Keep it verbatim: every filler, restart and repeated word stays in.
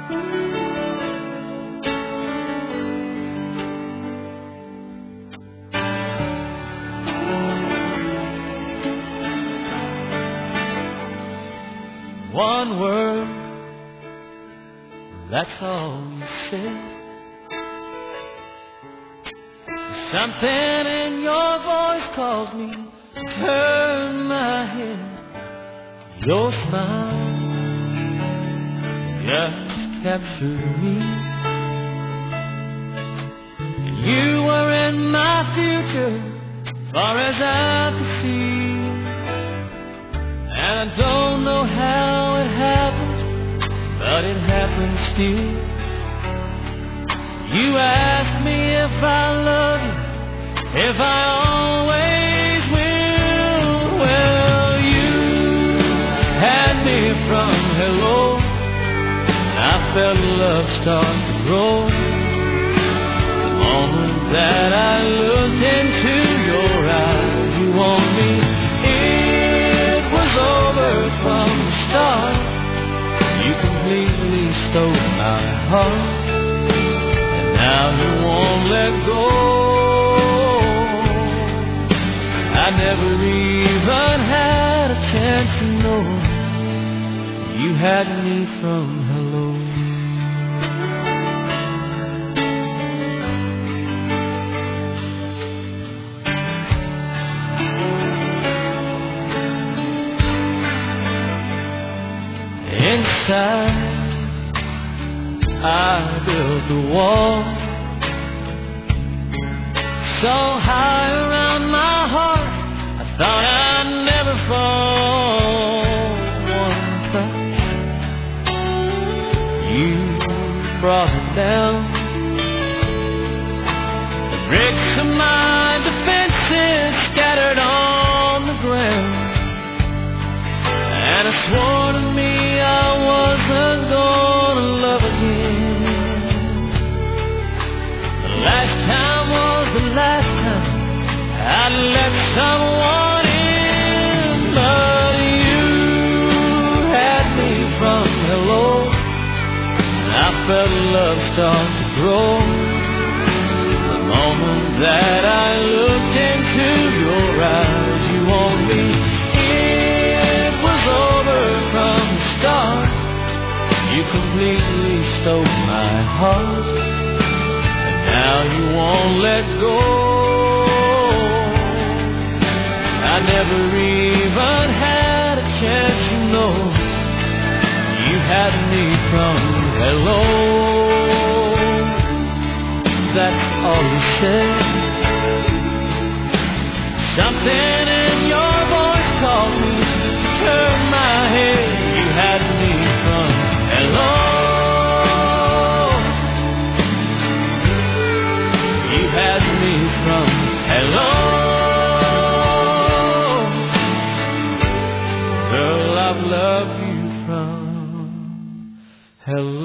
One word, that's all you said. Something in your voice calls me to turn my head. Your smile just captured me. You were in my future, far as I could see. And I don't know how it happened, but it happened still. You asked me if I love you, if I always will. Well, you had me from hello, and I felt love start to grow. The moment that I looked into your eyes, you want me. It was over from the start. You completely stole my heart. Now you won't let go. I never even had a chance to know you had me from hello. Inside I built a wall so high around my heart, I thought I'd never fall. One touch, you brought it down. The bricks of my defenses scattered on the ground, and I swore to me I wasn't gonna love again. The last time was the last time I'd let someone in, but you had me from hello, and I felt love start to grow. The moment that I looked into your eyes, you want me. It was over from the start. You completely stole my heart, and now you won't let go. I never even had a chance, you know. You had me from hello. That's all you said. Something in your voice called me to turn my head. You had me from hello. You had me from hello. Girl, I've loved you from hello.